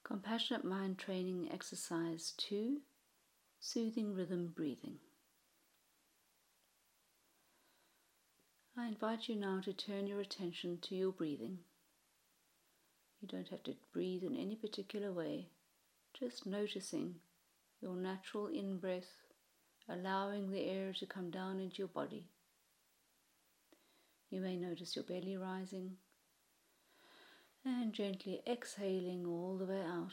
Compassionate Mind Training Exercise 2, Soothing Rhythm Breathing. I invite you now to turn your attention to your breathing. You don't have to breathe in any particular way, just noticing your natural in-breath, allowing the air to come down into your body. You may notice your belly rising and gently exhaling all the way out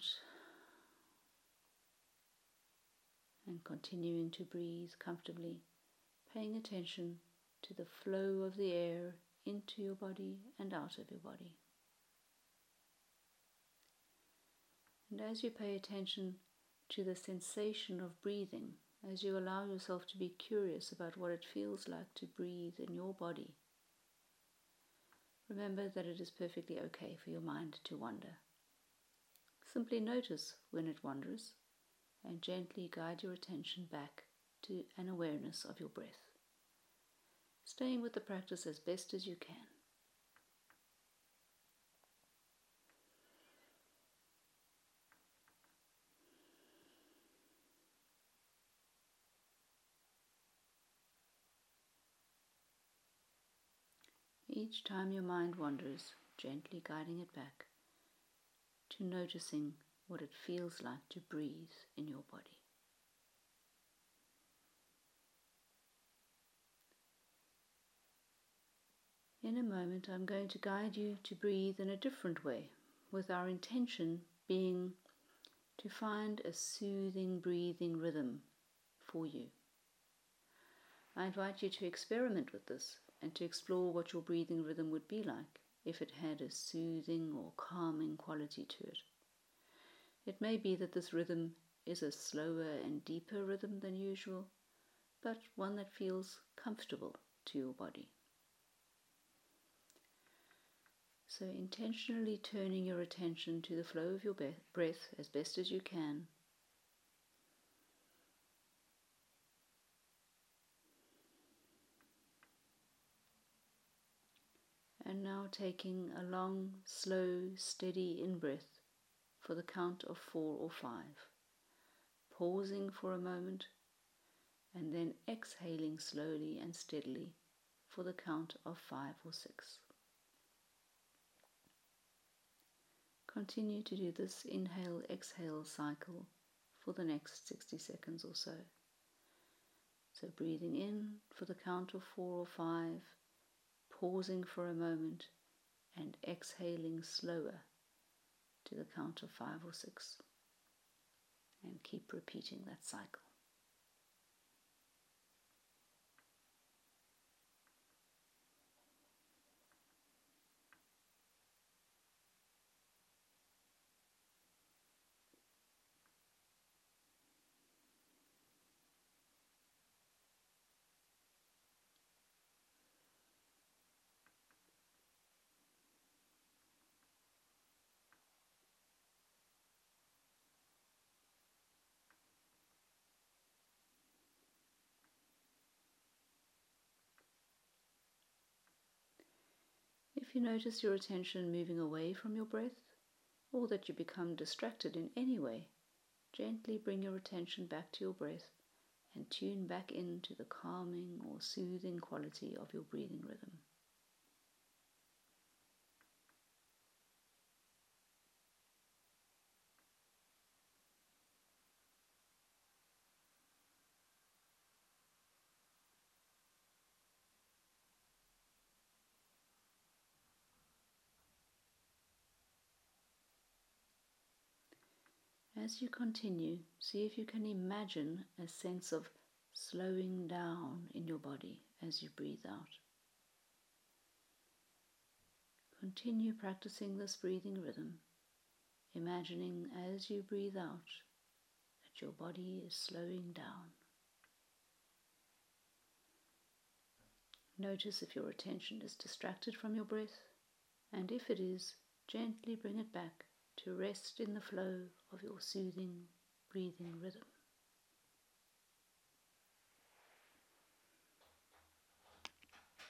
and continuing to breathe comfortably, paying attention to the flow of the air into your body and out of your body. And as you pay attention to the sensation of breathing, as you allow yourself to be curious about what it feels like to breathe in your body, remember that it is perfectly okay for your mind to wander. Simply notice when it wanders and gently guide your attention back to an awareness of your breath, staying with the practice as best as you can. Each time your mind wanders, gently guiding it back to noticing what it feels like to breathe in your body. In a moment, I'm going to guide you to breathe in a different way, with our intention being to find a soothing breathing rhythm for you. I invite you to experiment with this and to explore what your breathing rhythm would be like if it had a soothing or calming quality to it. It may be that this rhythm is a slower and deeper rhythm than usual, but one that feels comfortable to your body. So intentionally turning your attention to the flow of your breath as best as you can. And now taking a long, slow, steady in-breath for the count of 4 or 5. Pausing for a moment and then exhaling slowly and steadily for the count of 5 or 6. Continue to do this inhale-exhale cycle for the next 60 seconds or so. So breathing in for the count of 4 or 5, pausing for a moment and exhaling slower to the count of 5 or 6. And keep repeating that cycle. If you notice your attention moving away from your breath, or that you become distracted in any way, gently bring your attention back to your breath and tune back into the calming or soothing quality of your breathing rhythm. As you continue, see if you can imagine a sense of slowing down in your body as you breathe out. Continue practicing this breathing rhythm, imagining as you breathe out that your body is slowing down. Notice if your attention is distracted from your breath, and if it is, gently bring it back to rest in the flow of your soothing breathing rhythm.